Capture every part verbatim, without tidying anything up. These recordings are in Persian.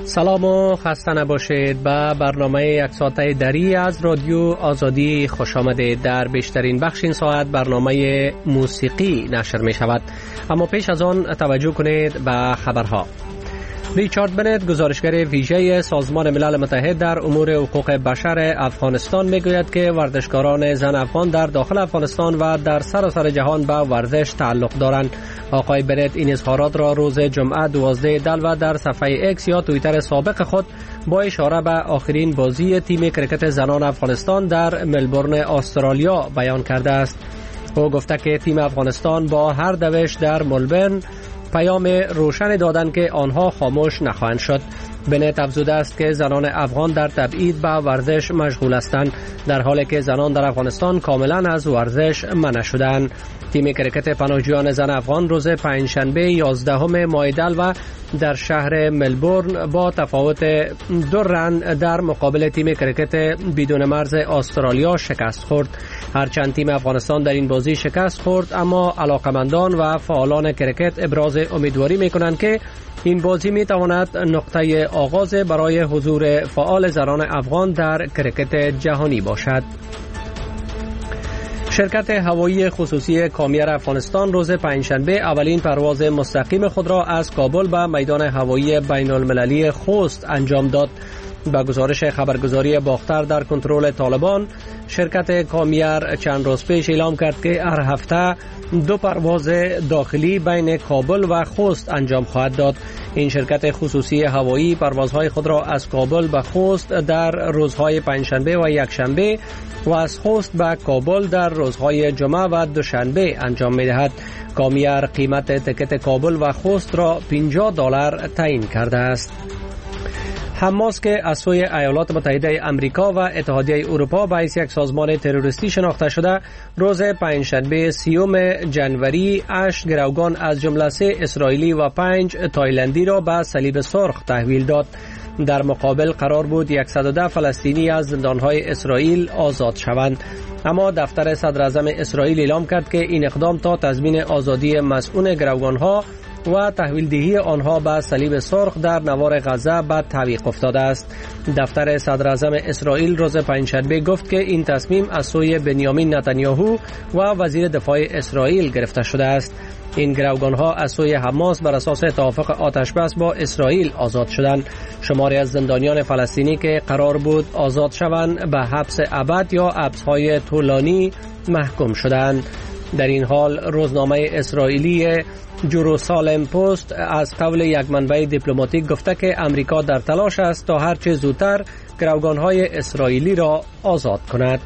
سلام و خسته نباشید. به برنامه یک ساعته دری از رادیو آزادی خوش آمدید. در بیشترین بخش این ساعت برنامه موسیقی نشر می شود، اما پیش از آن توجه کنید به خبرها. ریچارد بنت، گزارشگر ویژه سازمان ملل متحد در امور حقوق بشر افغانستان، میگوید که ورزشکاران زن افغان در داخل افغانستان و در سراسر جهان به ورزش تعلق دارند. آقای بنت این اظهارات را روز جمعه دوازده دلو در صفحه اکس یا توییتر سابق خود با اشاره به آخرین بازی تیم کرکت زنان افغانستان در ملبورن استرالیا بیان کرده است. او گفته که تیم افغانستان با هر دوش در ملبورن پیام روشن دادند که آنها خاموش نخواهند شد. بنت افزوده است که زنان افغان در تبعید به ورزش مشغول هستند، در حالی که زنان در افغانستان کاملا از ورزش منع شدند. تیم کرکت پناهجویان زن افغان روز پنجشنبه یازدهم ماه دلو در شهر ملبورن با تفاوت دو رن در مقابل تیم کرکت بدون مرز استرالیا شکست خورد. هرچند تیم افغانستان در این بازی شکست خورد، اما علاقمندان و فعالان کرکت ابراز امیدواری می‌کنند که این بازی می‌تواند نقطه آغاز برای حضور فعال زنان افغان در کرکت جهانی باشد. شرکت هوایی خصوصی کامیر افغانستان روز پنجشنبه اولین پرواز مستقیم خود را از کابل به میدان هوایی بین المللی خوست انجام داد. با گزارش خبرگزاری باختر در کنترل طالبان، شرکت کامیر چند روز پیش اعلام کرد که هر هفته دو پرواز داخلی بین کابل و خوست انجام خواهد داد. این شرکت خصوصی هوایی پروازهای خود را از کابل به خوست در روزهای پنجشنبه و یکشنبه و از خوست به کابل در روزهای جمعه و دوشنبه انجام می‌دهد. کامیر قیمت تکت کابل و خوست را پنجاه دلار تعیین کرده است. حماس که از سوی ایالات متحده آمریکا و اتحادیه اروپا به حیث یک سازمان تروریستی شناخته شده، روز پنجشنبه سیوم جنوری هشت گروگان از جمله سه اسرائیلی و پنج تایلندی را به صلیب سرخ تحویل داد. در مقابل قرار بود صد و ده فلسطینی از زندانهای اسرائیل آزاد شوند، اما دفتر صدر اعظم اسرائیل اعلام کرد که این اقدام تا تضمین آزادی مسئول گروگانها و تحویل دهی آنها به صلیب سرخ در نوار غزه به تعویق افتاده است. دفتر صدر اعظم اسرائیل روز پنجشنبه گفت که این تصمیم از سوی بنیامین نتانیاهو و وزیر دفاع اسرائیل گرفته شده است. این گروگانها از سوی حماس بر اساس توافق آتشبس با اسرائیل آزاد شدند. شماری از زندانیان فلسطینی که قرار بود آزاد شوند به حبس ابد یا حبس‌های طولانی محکوم شدند. در این حال روزنامه اسرائیلی جروسالم پست از قول یک منبع دیپلماتیک گفته که امریکا در تلاش است تا هرچه زودتر گروگانهای اسرائیلی را آزاد کند.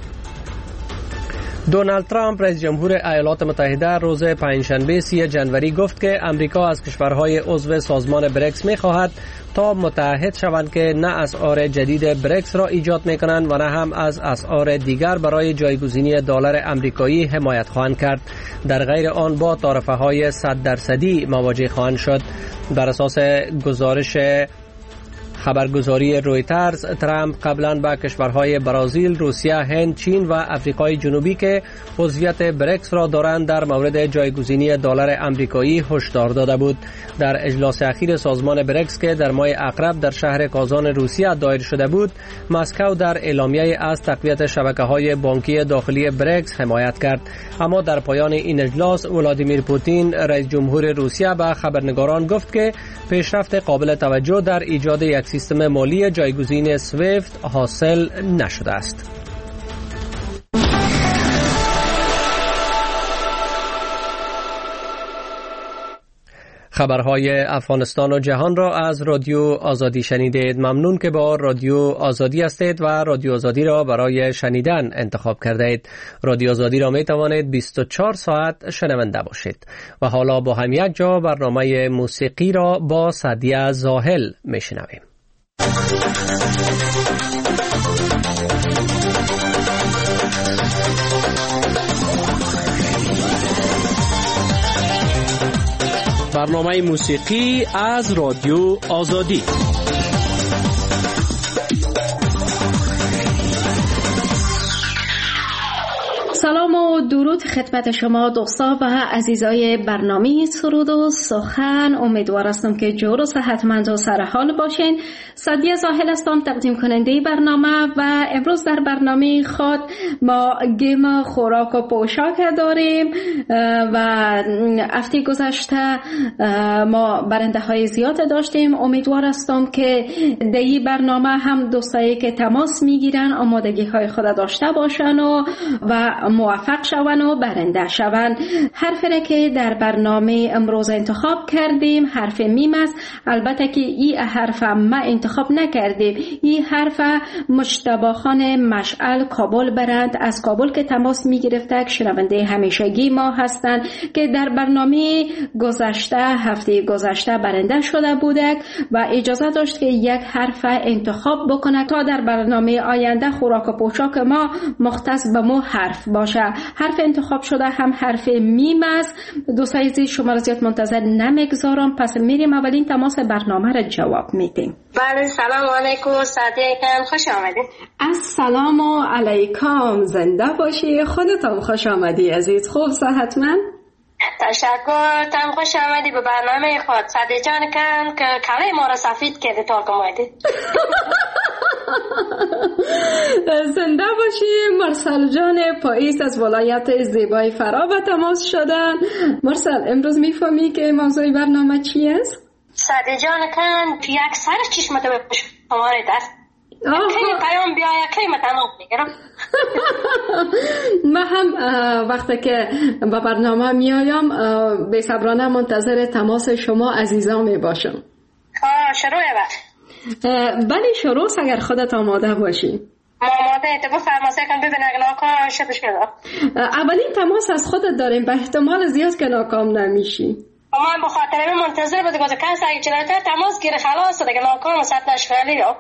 دونالد ترامپ رئیس جمهور ایالات متحده روز پنجشنبه سی جنوری گفت که امریکا از کشورهای عضو سازمان بریکس می‌خواهد تا متحد شوند که نه اسعار جدید بریکس را ایجاد می‌کنند و نه هم از اسعار دیگر برای جایگزینی دلار آمریکایی حمایت خواهند کرد. در غیر آن با تعرفه‌های صد درصدی مواجه خواهند شد. بر اساس گزارش خبرگزاری رویترز، ترامپ قبلا به کشورهای برزیل، روسیه، هند، چین و آفریقای جنوبی که عضویت بریکس را دارند در مورد جایگزینی دلار آمریکایی هشدار داده بود. در اجلاس اخیر سازمان بریکس که در ماه اقرب در شهر کازان روسیه دایر شده بود، مسکو در اعلامیه از تقویت شبکه‌های بانکی داخلی بریکس حمایت کرد. اما در پایان این اجلاس ولادیمیر پوتین رئیس جمهور روسیه به خبرنگاران گفت که پیشرفت قابل توجه در ایجاد یک سیستم مالی جایگزین سویفت حاصل نشده است. خبرهای افغانستان و جهان را از رادیو آزادی شنیدید. ممنون که با رادیو آزادی هستید و رادیو آزادی را برای شنیدن انتخاب کردید. رادیو آزادی را می توانید بیست و چهار ساعت شنونده باشید. و حالا با هم یک جا برنامه موسیقی را با سعدیه زاهل می شنویم. برنامه موسیقی از رادیو آزادی. سلام و درود خدمت شما دوستا و عزیزای برنامه سرود و سخن. امیدوار هستم که جور و صحتمند و سرحال باشین. سعدیه زاهل هستم، تقدیم کننده برنامه و امروز در برنامه خود ما گیم خوراک و پوشاک داریم و هفته گذشته ما برنده های زیاد داشتیم. امیدوار هستم که در این برنامه هم دوستایی که تماس میگیرن آمادگی های خود داشته باشن و و موفق شون و برنده شون. حرفی که در برنامه امروز انتخاب کردیم حرف میم است. البته که این حرف ما انتخاب نکردیم. این حرف مجتبی خان مشعل کابل برند از کابل که تماس می گرفته، شنونده همیشگی ما هستند که در برنامه گذشته هفته گذشته برنده شده بوده و اجازه داشت که یک حرف انتخاب بکنه تا در برنامه آینده خوراک و پوشاک ما مختص به مو حرف باشه. حرف انتخاب شده هم حرف میم است. دوستای عزیز شما را زیاد منتظر نمیگذارم، پس میریم اولین تماس برنامه را جواب میدیم. بله سلام علیکم صدیقم، خوش آمدید. السلام علیکم، زنده باشی. خودتم خوش آمدی عزیز. خوب صحتمند؟ تشکر، تم خوش آمدی به برنامه خود. صدیق جان کن که کله ما را سفید کرده تا کمایدی. زنده باشی. مرسل جان پاییز از ولایت زیبای فرا به تماس شدن. مرسل امروز میفهمی که موضوع برنامه چی است؟ صدیق جان کن که یک سر چشمت به شما دست خیلی پیام بیایه خیلی متنوع میگرم. من هم وقتی که با برنامه میایم بی صبرانه منتظر تماس شما عزیزان می باشم. آه شروع وقت. بله شروع اگر خودت آماده باشی. ما آماده ای، تو فرماسه کن ببین اگه ناکام شدش کده. اولین تماس از خودت داریم، به احتمال زیاد که ناکام نمیشی. من بخاطر این منتظر بوده گوزه کس اگه چلایتر تماس گیره خلاص دیگه ناکام ست نشفلی یا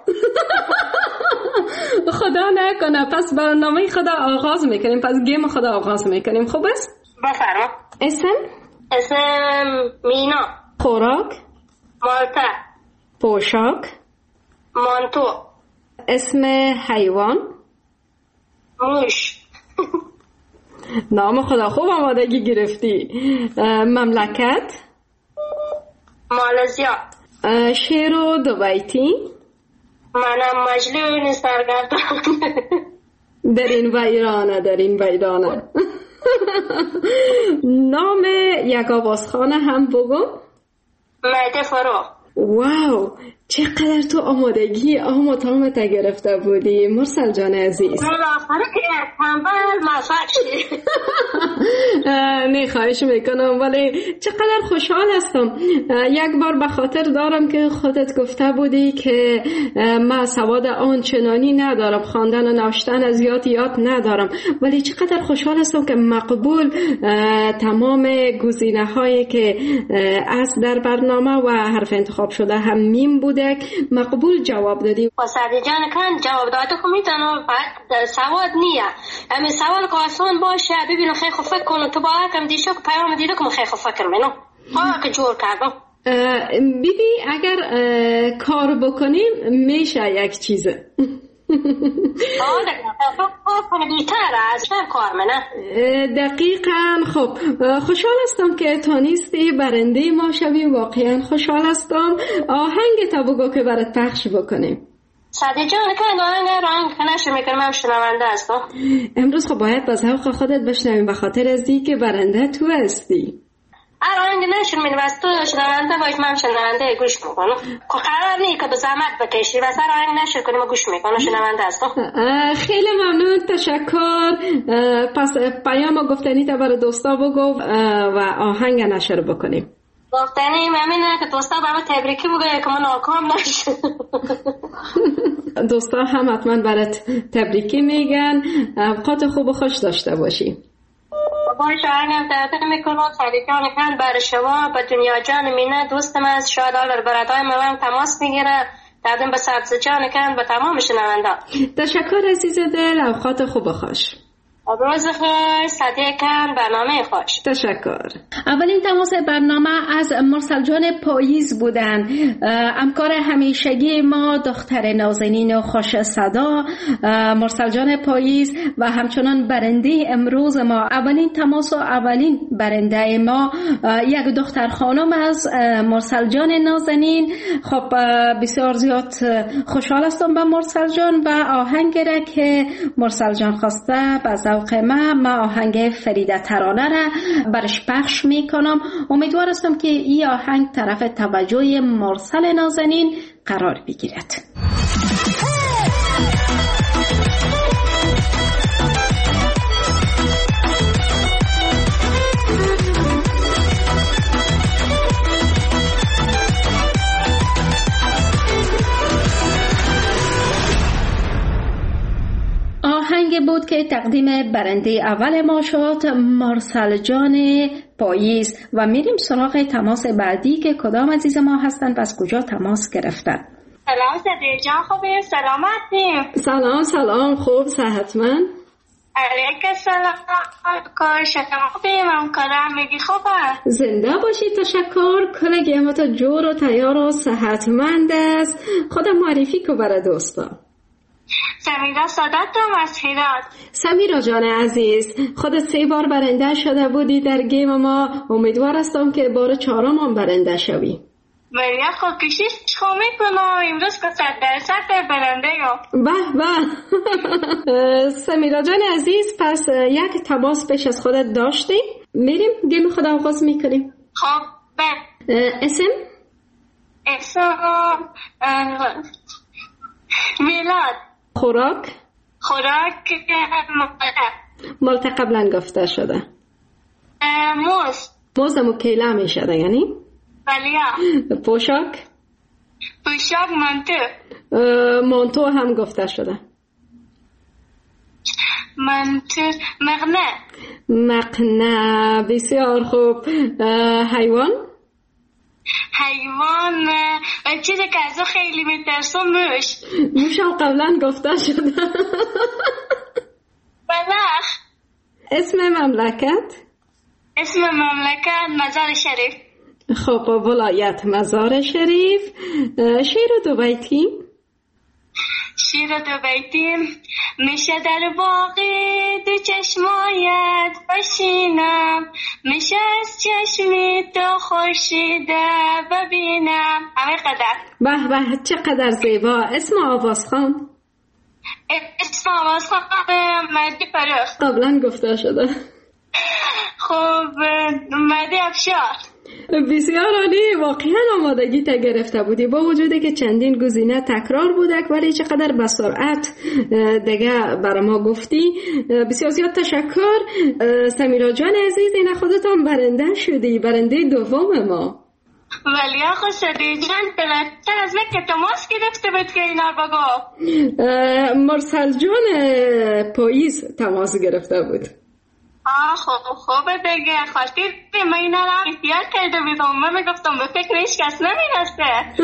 خدا نکنه. پس برنامه خدا آغاز میکنیم، پس گیم خدا آغاز میکنیم. خوب است؟ بفرما. اسم؟ اسم مینا. خوراک؟ مالته. پوشاک؟ مانتو. اسم حیوان؟ موش. نام خدا خوب آمادگی گرفتی. مملکت؟ مالزیا. شعر و دو بیتی؟ منم مجنون سرگردان. در این ویرانه در این ویرانه. نام یک آوازخانه هم بگو. مهد فرو. واو چقدر تو آمادگی آمد آمد گرفته بودی مرسل جان عزیز. بالاخره که تنبل موفق شدی. نه خواهش میکنم، ولی چقدر خوشحال هستم. یک بار به خاطر دارم که خودت گفته بودی که من سواد آنچنانی ندارم، خواندن و نوشتن زیاد یاد ندارم، ولی چقدر خوشحال هستم که مقبول تمام گزینه هایی که از در برنامه و حرف انتخاب شده هم میم بوده مقبول جواب دادی. و صدیق جان کن جواب داده خو میتونم بعد سواد نیه امی سوال که آسان باشه ببینو خیلی خوب فکر کنم تو با کم دیشو که پیام دیده که خیلی خوب فکر منو ها که جور کردم. بیبی اگر کار بکنیم میشه یک چیزه. آه دقیقاً. خب خوشحال هستم که تانیستی برنده ما شوی. واقعا خوشحال هستم. آهنگ تا بگو که برات پخش بکنیم. صدیق جان که آهنگ رنگ نشه میکنم هم شنونده هستم. امروز خب باید با ذوق خودت بشنویم به خاطر از اینکه برنده تو هستی. آهنگ نشون میده بس تو شنونده باید من شنونده گوش میکنم. که قرار نیست که به زحمت بکشی بس آهنگ نشون کنیم و گوش میکنم شنونده هستم. خیلی ممنون، تشکر. پس پیام گفتنی تا برای دوستا بگو و آهنگ نشر بکنیم. گفتنی ممنونه که دوستا برای تبریکی بگه که من ناکام نشد. دوستا هم حتما برات تبریکی میگن. اوقات خوب و خوش داشته باشی. باش آهنگم تحت میکنم. صدیق جان کن برای شما به دنیا جان مینه دوستم از شاید آلر برادای من تماس میگیره. دادم به سبز جان کن به تمام شنونده. تشکر عزیز دل. اوقات خوب و خوش. روز خوش صدیقم، برنامه خوش. تشکر. اولین تماس برنامه از مرسل جان پاییز بودن، همکار همیشگی ما، دختر نازنین و خوش صدا مرسل جان پاییز و همچنان برنده امروز ما. اولین تماس و اولین برنده ما یک دختر خانم از مرسل جان نازنین. خب بسیار زیاد خوشحال هستم با مرسل جان و آهنگ را که مرسل جان خواسته به ذوق ما ما آهنگ فریده ترانه را برش پخش میکنم. امیدوار هستم که این آهنگ طرف توجه مرسل نازنین قرار بگیرد. آهنگ بود که تقدیم برنده اول ما شد، مرسل جان پاییز. و میریم سراغ تماس بعدی که کدام عزیز ما هستن و از کجا تماس گرفتن. سلام صدیق جان، خوبی؟ سلامتی؟ سلام سلام، خوب، صحتمند؟ علیک سلام، کار شما خوبی؟ من کارم میگی خوبه؟ زنده باشی، تشکر. کلگی ما تا جور و تیار و صحتمند است. خدا معرفی که برای دوستا. سمیرا سادتم از هرات. سمیرا جان عزیز، خودت سه بار برنده شده بودی در گیم ما. امیدوار هستم که بار چهارم هم برنده شوی. بریا خود کشیش خو میکنم امروز که صد درصد برنده یا. به به. سمیرا جان عزیز، پس یک تماس پیش از خودت داشتی؟ میریم گیم خود آغاز میکنیم. خب به اسم؟ اسم میلاد. خوراک؟ خوراک مالت قبلا گفته شده. موز. موز مکیله می شده یعنی؟ بله. پوشاک؟ پوشاک منتو. منتو هم گفته شده. منتو مقنه. مقنه، بسیار خوب. حیوان؟ حیوان چیزی که ازو خیلی میترسم موش. موش هم قبلا گفته شده. بلخ. اسم مملکت؟ اسم مملکت مزار شریف. خب ولایت مزار شریف. شیر دو بیتی؟ شیر دو بیتی میشه در باقی دو چشمایت بشینم، میشه از چشمی تو خورشیده ببینم. همه قدر. به به، چقدر زیبا. اسم آوازخان؟ اسم آوازخان مهدی فرخ. قبلا گفته شده. خب مهدی افشار. بسیار عالی، واقعا آمادگی تا گرفته بودی با وجودی که چندین گزینه تکرار بودک، ولی چقدر به سرعت دیگه برای ما گفتی. بسیار زیاد تشکر. سمیرا جان عزیز، این خودتان برنده شدی، برنده دوم ما. ولی آخو صدیق جان بلتر از من که تماس گرفته بود که اینا بگو. مرسل جان پاییز تماس گرفته بود. آه خوب خوبه دیگه، خاطر من اینا را احتیاط کرده بیدم. من میگفتم به فکر هیچ کس نمیرسته.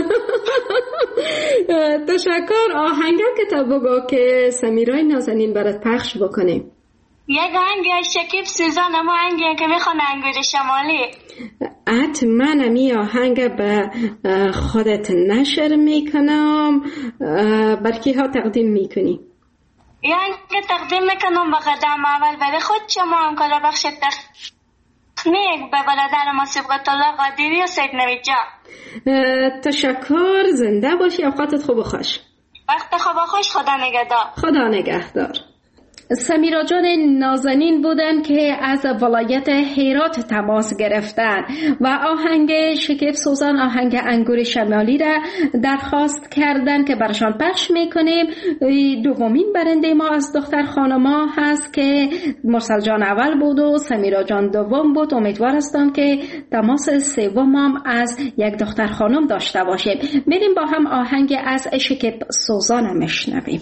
تشکر. آهنگا که تا بگو که سمیرای نازنین برات پخش بکنیم. یک آهنگ از شکیب سوزان، اما آهنگی که میخوان انگور شمالی. حتما امی آهنگ به خودت نشر میکنم. برکی ها تقدیم میکنی؟ یعنی تقدیم میکنم به قدم اول برای خود شما هم کلا بخش تخنیک به برادر ما سبقت الله قادری و سید نوید جان. تشکر. زنده باشی، اوقاتت خوب و خوش. وقت خوب و خوش. خدا نگهدار. خدا نگهدار. سمیرا جان نازنین بودن که از ولایت هرات تماس گرفتن و آهنگ شکیب سوزان، آهنگ انگور شمالی را درخواست کردن که برشان پخش میکنیم. دومین برنده ما از دختر خانما هست که مرسل جان اول بود و سمیرا جان دوم بود. امیدوار هستم که تماس سوم هم از یک دختر خانم داشته باشیم. میریم با هم آهنگ از شکیب سوزان میشنویم.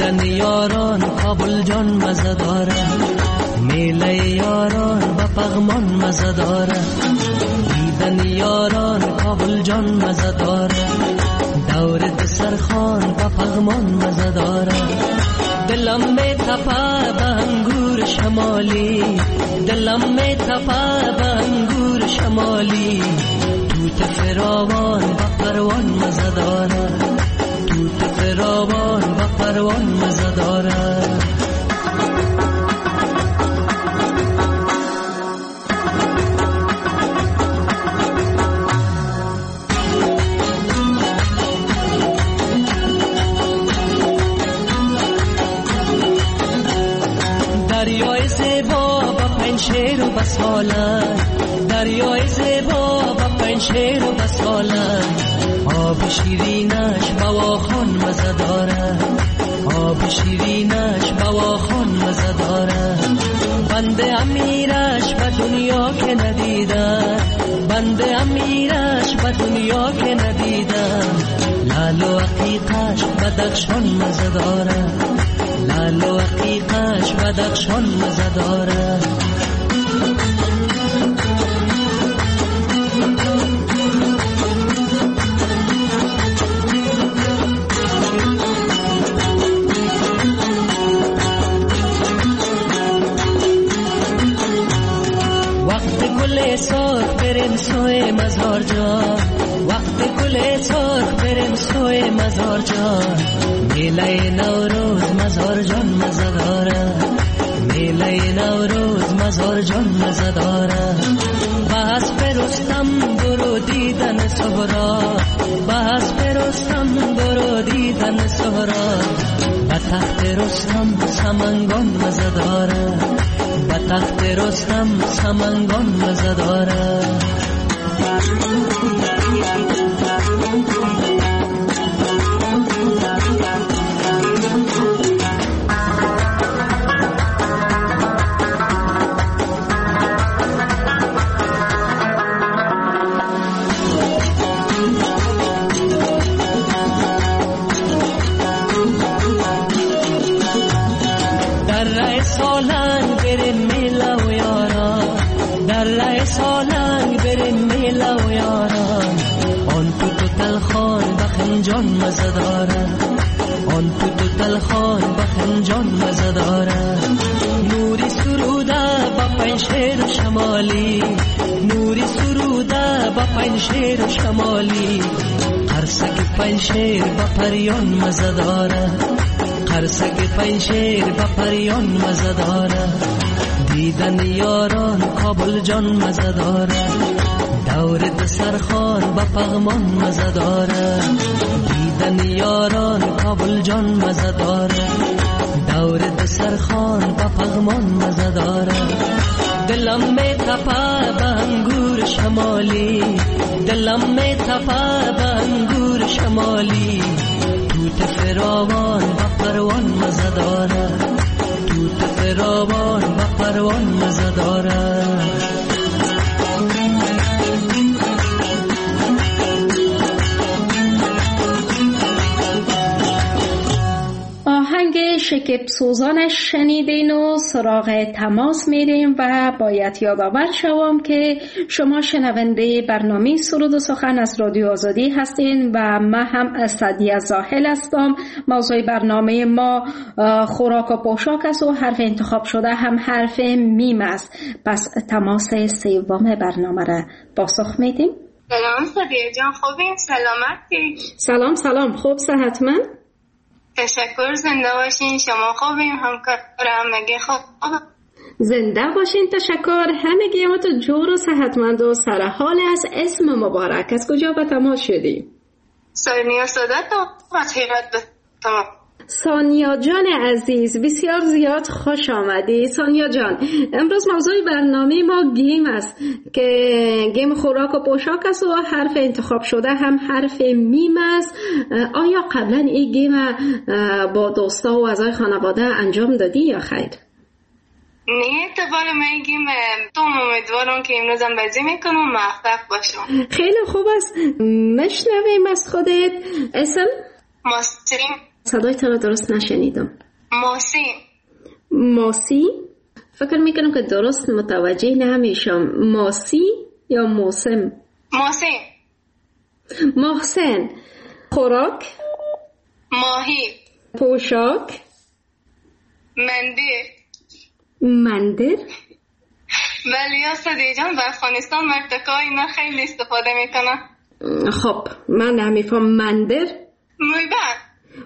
دیدن یاران کابل جان مزه داره، میله یاران با پغمان مزه داره، دیدن یاران کابل جان مزه داره، دور دسترخوان با پغمان مزه داره. دلم می تپه به انگور شمالی، دلم می تپه به انگور شمالی، توت فراوان با پروان مزه داره، توت فراوان با پروان مزه داره. دریای زیبا با پنشیر و بسالن، دریای زیبا با پنشیر و بسالن، آب شیرینش بواخان مزه داره، آب شیرینش بواخان مزه داره. بنده امیرش به دنیا که ندیدم، بنده امیرش به دنیا که ندیدم، لال و عقیقش بدخشان مزه داره، لال و عقیقش بدخشان مزه داره. گل سرخ بریم سوی مزار جان، وقت گل سرخ بریم سوی مزار جان، میله نوروز مزار جان مزه داره، میله نوروز مزار جان مزه داره. بس برستم برو دیدن سهرا، بس برستم برو دیدن سهرا، به تخت رستم سمنگان مزه داره، به تخت رستم سمنگان مزه داره. در سالنگ بریم میله و یاران، در سالنگ بریم میله و یاران، آن تو تو تلخان بخنجان مزه داره، آن تو تو تلخان بخنجان مزه داره. نوری سروده با پنشیر شمالی، نوری سروده با پنشیر شمالی، قرصک پنشیر با پریان مزه داره، قرصک پنشیر با پریان مزه داره. دیدن یاران کابل جان مزه داره، دور دسترخوان با پغمان مزه داره، دیدن یاران کابل جان مزه داره، دور دسترخوان با پغمان مزه داره. دلم می تپه به انگور شمالی، دلم می تپه به انگور شمالی، توت فراوان با پروان مزه داره، توت فراوان با پروان مزه داره. آهنگ شکپ سوزانش شنیدین و سراغ تماس میریم و باید یادآور شوم که شما شنونده برنامه سرود و سخن از رادیو آزادی هستین و من هم سعدیه زاهل هستم. موضوع برنامه ما خوراک و پوشاک است و حرف انتخاب شده هم حرف میم است. پس تماس سوم برنامه را پاسخ میدیم. سلام سعدیه جان، خوبین؟ سلامتی؟ سلام سلام، خوب صحتمند؟ تشکر، زنده باشین. شما خوبیم؟ همکارم مگه خوب؟ زنده باشین، تشکر. همگی ما تو جور و صحتمند و سرحال. از اسم مبارک از کجا به تماس شدی؟ سانیا سادات از هرات به تماس. سانیا جان عزیز، بسیار زیاد خوش آمدی. سانیا جان، امروز موضوع برنامه ما گیم است که گیم خوراک و پوشاک است و حرف انتخاب شده هم حرف میم است. آیا قبلا این گیم با دوستا و اعضای خانواده انجام دادی یا خیر؟ نه، اتفاق من گیم تو امیدوارم که امروز هم بازی میکنم موفق باشم. خیلی خوب است. مشنویم از خودت. اسم؟ ماسرین صدای تو درست نشنیدم. موسیم. ماسی؟ فکر میکنم که درست متوجه نمیشم. ماسی یا موسم؟ موسیم. محسن. خوراک؟ ماهی. پوشاک؟ مندر. مندر؟ ولی یا صدیق جان در افغانستان مرتکا اینا خیلی استفاده میکنن. خب من نمیفهم. مندر؟ موبند.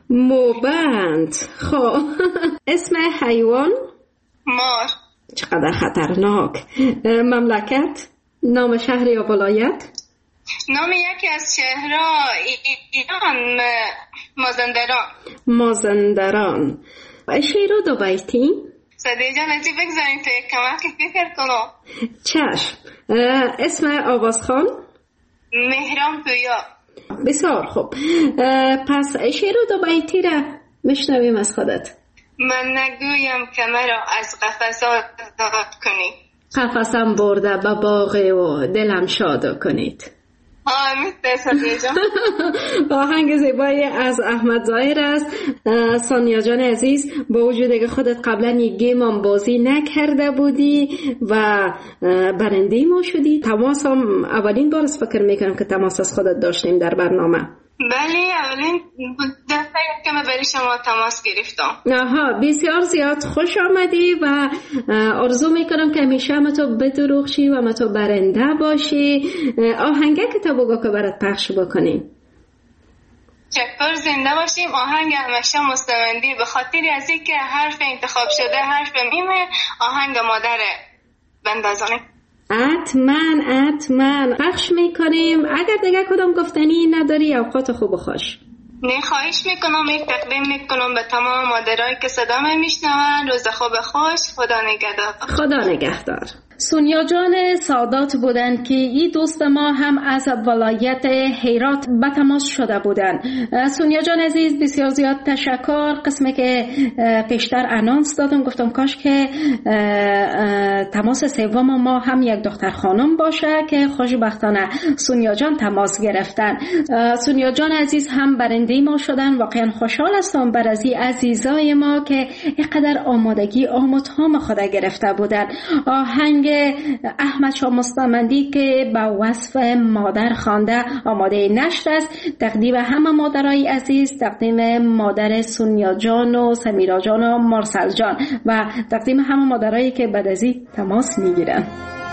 موبند. خب اسم حیوان؟ مار. چقدر خطرناک. مملکت؟ نام شهر یا ولایت؟ نام یکی از شهرها ایران مازندران. مازندران. شعر و دو بیتی؟ صدیق جان ازی بگذاریم تو یک کمکی فکر کنم. چشم. اسم آوازخان؟ مهران پویا. بسیار خوب. پس شعر و دو بیتی را میشنویم از خودت. من نگویم که مرا از قفس آزاد کنید، قفسم برده به باغ و دلم شاد کنید. آمین صدیق جان. آهنگ زیبایی از احمد ظاهر است. سونیا جان عزیز، با وجودی که خودت قبلا یک گیم هم بازی نکرده بودی و برنده ما شدی، تماس هم اولین بار است فکر میکنم که تماس از خودت داشتیم در برنامه. بله اولین دفعه که من برای شما تماس گرفتم. آها، بسیار زیاد خوش آمدی و آرزو میکنم که همیشه ما تو بدروغشی و ما تو برنده باشی. آهنگه که تا بگو که برات پخش بکنیم. چکر زنده باشیم. آهنگ همیشه مستمندی به خاطر از این که حرف انتخاب شده حرف میمه، آهنگ مادره بندازانیم. حتما حتما پخش میکنیم. اگر دیگه کدام گفتنی نداری اوقات خوب و خوش. نه خواهش میکنم، یک تقدیم میکنم به تمام مادرایی که صدا میشنون. روز خوب خوش. خدا نگهدار. خدا نگهدار. سونیا جان سادات بودند که این دوست ما هم از ولایت هرات به تماس شده بودند. سونیا جان عزیز بسیار زیاد تشکر. قسمی که پیشتر انانس دادم گفتم کاش که تماس سوم ما هم یک دختر خانم باشه که خوشبختانه سونیا جان تماس گرفتن. سونیا جان عزیز هم برنده ما شدن. واقعا خوشحال هستم بر از این عزیزای ما که اینقدر آمادگی آموزهام خود گرفته بودن. آهنگ احمد شاه مستمندی که با وصف مادر خوانده آماده نشر است. تقدیم همه مادرای عزیز، تقدیم مادر سونیا جان و سمیرا جان و مرسل جان و تقدیم همه مادرایی که بعد از این تماس میگیرن.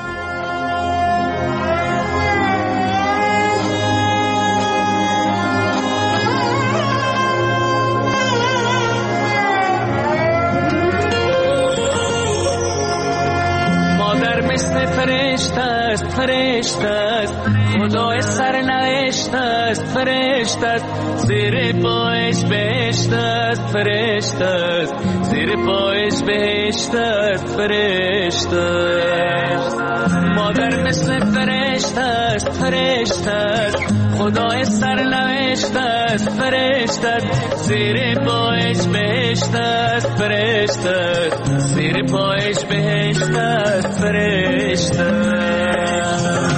فرشت است فرشت است خدای سرنوشت است فرشت است زیر پایش بهشت است فرشت است زیر پایش بهشت است فرشت است مادر مثل فرشت است فرشت است خدای سرنوشت است فرشت است زیر پایش بهشت است فرشت است زیر پایش بهشت است فرشت است.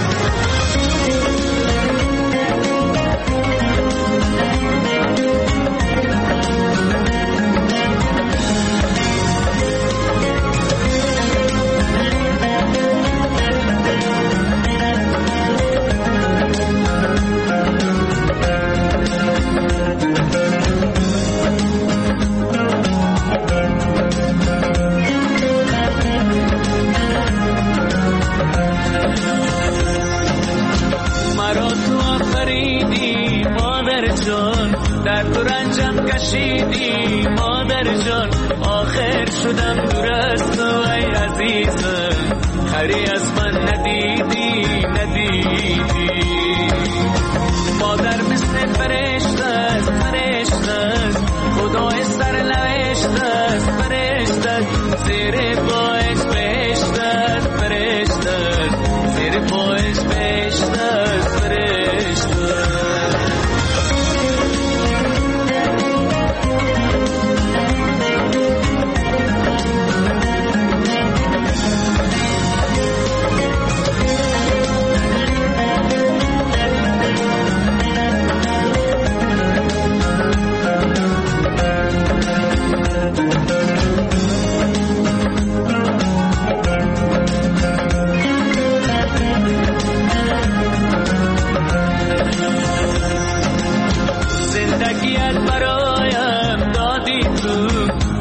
در تو رنجم کشیدی مادر جان، آخر شدم دور از تو ای عزیزم، خری از من ندیدی ندیدی. مادر مثل فرشته است فرشته است خدای سرنوشت است فرشته است زیر پایش بهشت است فرشته است زیر پایش بهشت است فرشته است.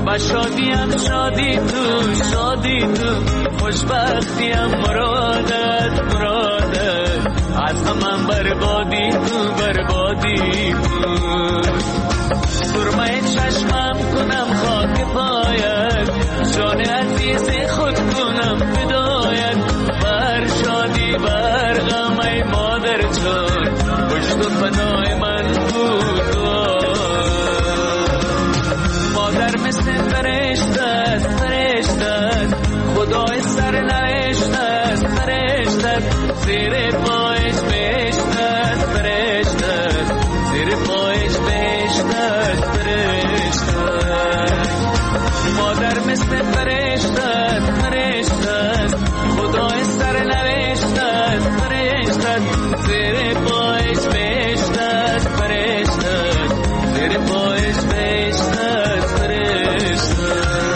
و شادیم شادی تو شادی تو خوشبختیم مرادت مرادت از همم بربادی تو بربادی تو سرمه چشمم کنم خاک پایت جان عزیز خود کنم فدایت بر شادی بر غم ای مادر جان پشت و پناه من بود مادر مثل فرشته است فرشته است خدای سر نوشته است فرشته است زیر پایش بهشت است فرشته است زیر پایش بهشت است فرشته است مادر مثل فرشته است فرشته است خدای سر نوشته است فرشته است زیر پایش بهشت است فرشته است زیر پایش بهشت است فرشته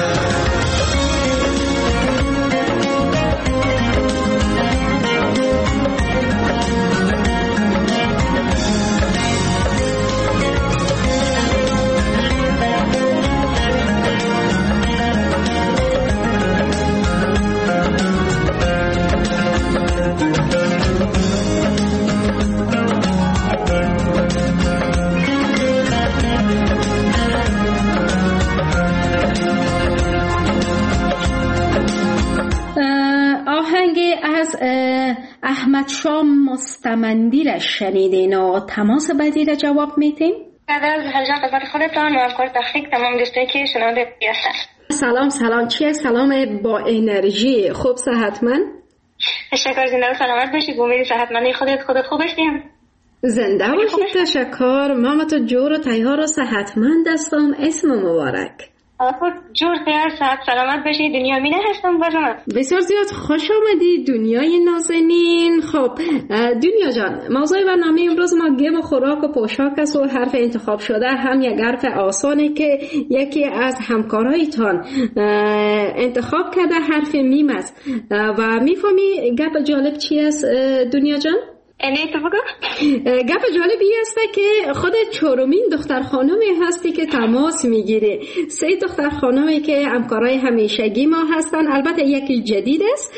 از احمد شاه مستمندی را شنیدین و تماس بعدی را جواب میتین؟ بعد از هجا قدمت خودتان و افکار تخصیق تمام دوستایی که شنونده هستن. سلام سلام چیه سلام با انرژی خوب صحتمند؟ تشکر زنده و سلامت باشی با امید صحتمندی خودت خودت خوب باشیم زنده باشید تشکر مامتو جور و تیار و صحتمند هستم اسم مبارک خود جور تیار صحت سلامت باشی دنیا مینه هستم بازمت بسیار زیاد خوش آمدی دنیای نازنین. خب دنیا جان موضوع برنامه امروز ما گیم و خوراک و پوشاک است و حرف انتخاب شده هم یک حرف آسانه که یکی از همکارایتان انتخاب کرده حرف میم است و میفهمی گپ جالب چی است دنیا جان؟ اینه تو بگو گپ جالبی است که خود چهارمین دختر خانمی هستی که تماس میگیره. سه دختر خانمی که همکارای همیشگی ما هستن البته یکی جدید است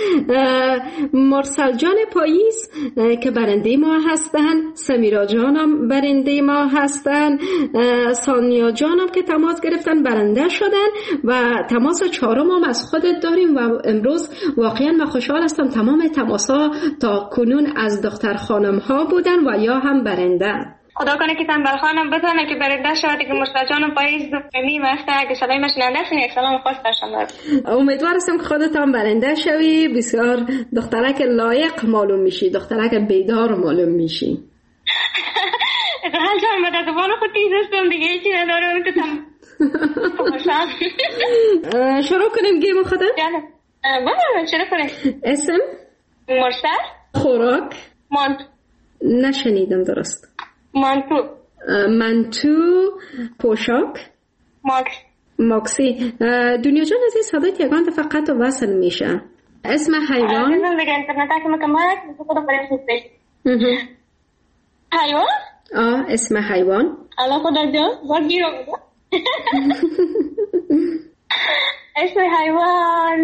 مرسل جان پاییز که برنده ما هستن سمیرا جانم برنده ما هستن سانیا جانم که تماس گرفتن برنده شدن و تماس چهارم هم از خودت داریم و امروز واقعا من خوشحال هستم تمام تماسا تا کنون از دختر خانم ها بودن و یا هم برنده. خدا کنه که تنبل خانم بتونه که برنده شود که مرسل جانم پاییز میم است اگه صدای ما شنونده است یک سلام خاص برشم. امیدوار هستم که خودت هم برنده شوی بسیار دخترک لایق معلوم میشی دخترک بیدار معلوم میشی. حال جان من در زبان خود تیز هستم دیگه هیچی ندارم تو تم شروع کنیم گیم خدا؟ جانم بله شروع کنیم. اسم؟ مرسل. خوراک؟ مانتو. نشنیدم درست. مانتو. منتو. پوشاک؟ ماکس. ماکسی. دنیا جان از این صدایت یگان فقط وصل میشه. اسم حیوان؟ نمیدونم دیگه اینترنت ها که مکمل خدا پریش نیستی. حیوان؟ آه اسم حیوان؟ الان خدا جان باید گیر آمده. اسم حیوان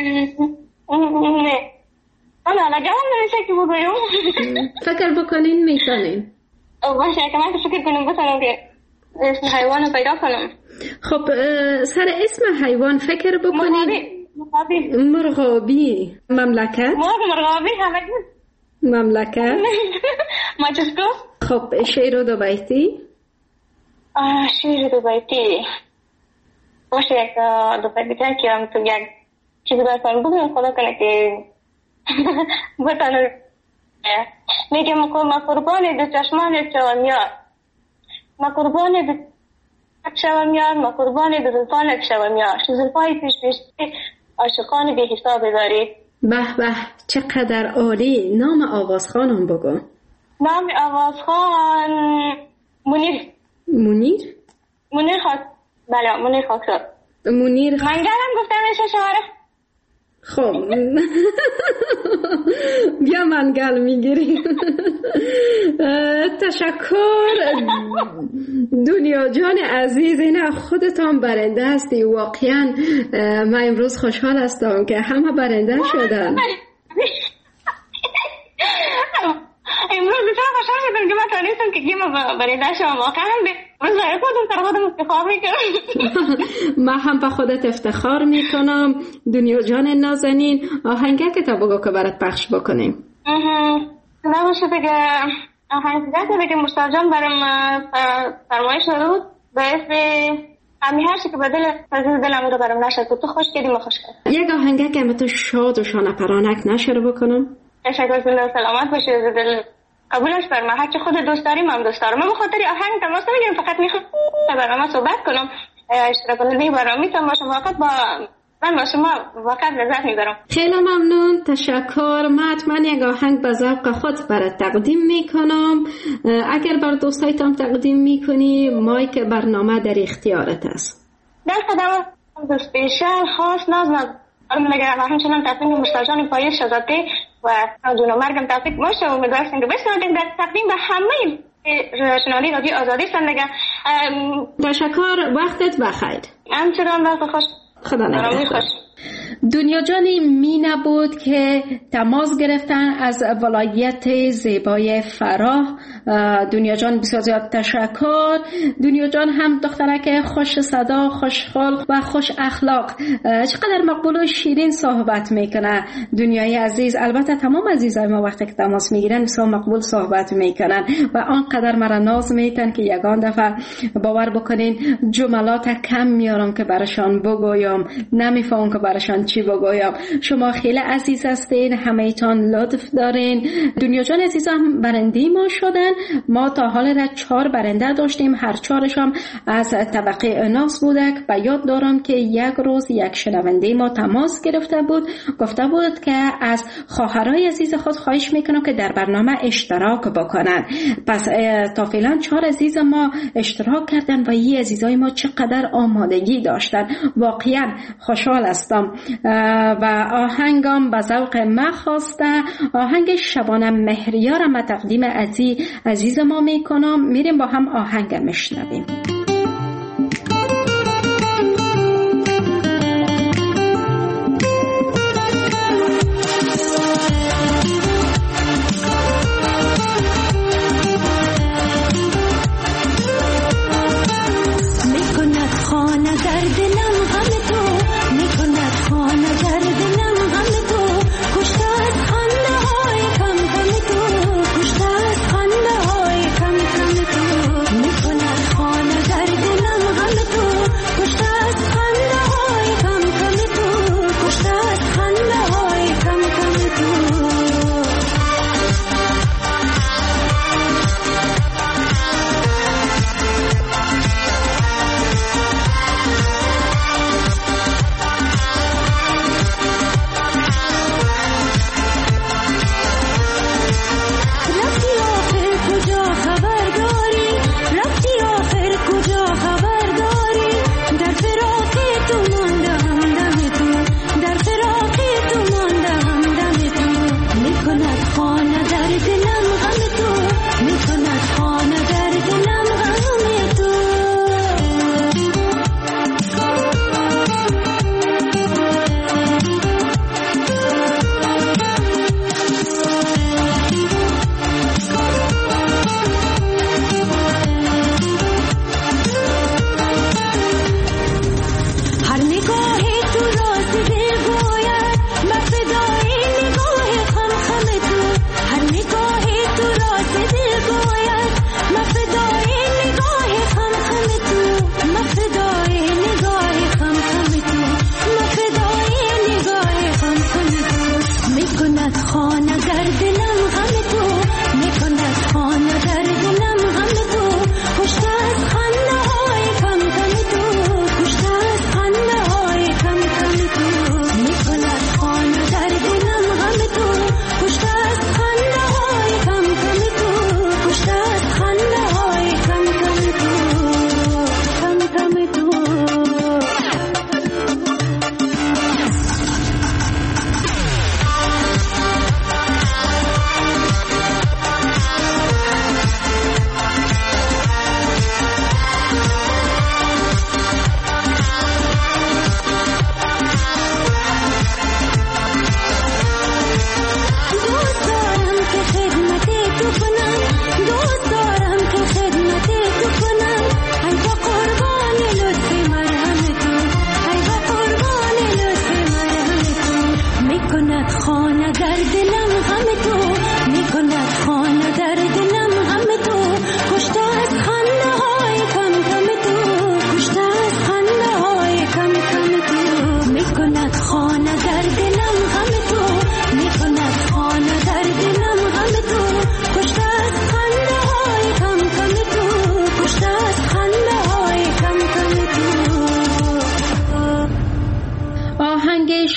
نه حالا لگه هم نمیشه که بگویم. فکر بکنین میتونین باشه که من فکر کنم بتونم که اسم حیوان رو پیدا کنم. خب سر اسم حیوان فکر بکنین. مرغابی. مرغابی. مملکت؟ مرغ مرغابی همگی. مملکت؟ ماچسکو. خب شعر دو بیتی؟ شعر دو بیتی باشه یک دو بیتی که هم تو یک چیزی برسان بگویم خدا کنه که بتانه میگه ما قربان دو چشمان شوم یار ما قربان دو شوم یار ما قربان دو زلفانت شوم یار زلفای پیش پیش عاشقان بی حساب داری. به به چقدر عالی. نام آوازخانم بگو. نام آوازخان منیر. منیر؟ منیر خاک بله منیر خاکسار. منیر من گرم گفتم میشه شواره. خب بیا منگل میگیریم. تشکر دنیا جان عزیز، این خودتان برنده هستی. واقعا من امروز خوشحال هستم که همه برنده شدن. امروز بسیار خوشحال شدم که من تانستم که گیم برنده شدم. واقعا امروز برای خودم سر خودم افتخار میکنم. من هم به خودت افتخار میکنم. دنیا جان نازنین، آهنگه که تا بگو که برات پخش بکنیم. نماشه دیگه آهنگه که دیگه مشتاق جان برام فرمایش شد به اسم همی هرچی که به دل عزیز دلم رو برام نشد تو خوش کردی ما خوش کرد. یک آهنگه که به تو شاد و شانه پرانک نشه رو بکنم. تشکر زنده و سلامت باشی از دل قبولش فرما. هرچی خود دوست داریم هم دوست دارم. من به خاطر آهنگ تماس نمیگیرم، فقط میخوام برنامه صحبت کنم. اشتراک کننده برنامه میتونم باشم. واقعا با من با شما واقعا لذت میبرم. خیلی ممنون، تشکر. من حتما یک آهنگ به ذوق خود برات تقدیم میکنم. اگر بر دوستایتان تقدیم میکنی، مایک برنامه در اختیارت است. در قدم دوست بیشتر خاص نازم نگرم و همچنان تصمیم مستجان پایش شداده و جون و مرگم توفیق باشه و امیدوارم که بشنوید در تقدیم به همه شنوندگان رادیو آزادی زندگی. تشکر، وقتت بخیر. همچنان وقت خوش. خدا نگهدار. دنیا جانی می نبود که تماس گرفتن از ولایت زیبای فراه. دنیا جان بسیار زیاد تشکر. دنیا جان هم دخترک خوش صدا، خوش خلق و خوش اخلاق، چقدر مقبول و شیرین صحبت میکنه. دنیای عزیز، البته تمام عزیزای ما وقتی که تماس میگیرن بسیار مقبول صحبت میکنن و آنقدر مرا ناز میتن که یگان دفعه باور بکنین جملات کم میارم که براشان بگویم، نمیفهم که براشان چی بگویم. شما خیلی عزیز هستین، همه ایتان لطف دارین. دنیا جان عزیز هم برنده ما شدن. ما تا حال را چهار برنده داشتیم، هر چهارش هم از طبقه اناس بودک. و یاد دارم که یک روز یک شنونده ما تماس گرفته بود، گفته بود که از خواهرای عزیز خود خواهش میکنم که در برنامه اشتراک بکنن. پس تا فعلا چهار عزیز ما اشتراک کردن و این عزیزای ما چقدر آمادگی داشتن. واقعا خوشحال هستم. و آهنگم به ذوق من خواسته، آهنگ شبانه مهریارم به تقدیم عزیز عزیز ما میکنم. میریم با هم آهنگ میشنویم. خانه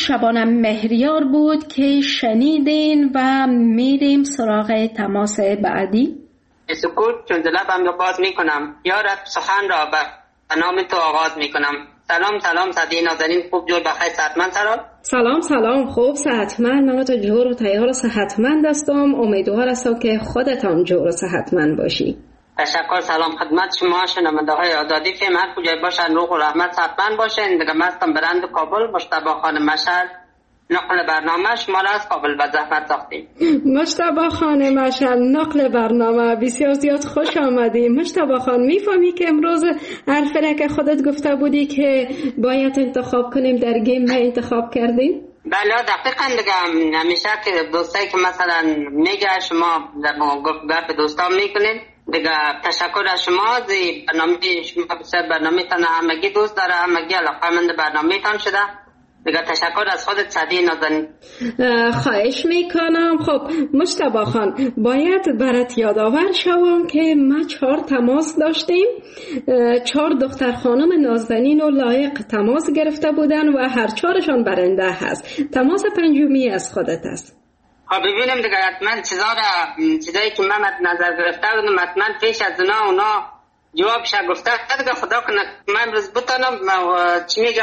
شبانه مهریار بود که شنیدین و میریم سراغ تماس بعدی. سکوت چون لبم را باز میکنم، یا رب سخن را به نام تو آغاز میکنم. سلام سلام صدی نازنین، خوب جور بخیر صحتمند سلام. سلام سلام خوب صحتمند، من تو جور و تیار و صحتمند هستم. امیدوار هستم که خودتان جور و صحتمند باشی. تشکر. سلام خدمت شما شنونده های آزادی فیلم، هر کجای باشن روح و رحمت صحتمند باشین. دیگه مستم برند کابل، مجتبی خان مشهد نقل برنامه شما را از کابل به زحمت ساختیم. مجتبی خان مشهد نقل برنامه، بسیار زیاد خوش آمدی. مجتبی خان میفهمی که امروز حرفی که خودت گفته بودی که باید انتخاب کنیم در گیم ما انتخاب کردیم؟ بله دقیقاً. دیگه همیشه که دوستایی که مثلا میگه شما گفت به دوستان میکنین، دیگه تشکر از شما. زی برنامه شما بسیار برنامه تان همگی دوست داره، همگی علاقه‌مند برنامه تان شده. دیگه تشکر از خودت صدی نازنین. خواهش میکنم. خب مجتبی خان، باید برات یادآور شوم که ما چهار تماس داشتیم، چهار دختر خانم نازنین و لایق تماس گرفته بودن و هر چهارشان برنده هست. تماس پنجمی از خودت است. خب ببینم دیگه حتما چیزا را چیزایی که من نظر گرفته بودم حتما پیش از اونا اونا جواب شا گفته دیگه. خدا کنه من امروز بتانم چی میگه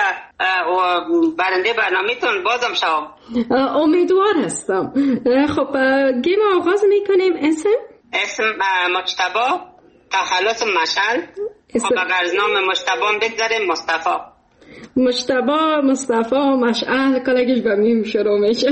برنده برنامه‌تون بازم شوم. امیدوار هستم. خب گیم آغاز میکنیم. اسم اسم مجتبی، تخلص مشعل. خب اگر از نام مجتبی بگذاریم مصطفی. مجتبی، مصطفی، مشعل کلگیش به میم شروع میشه.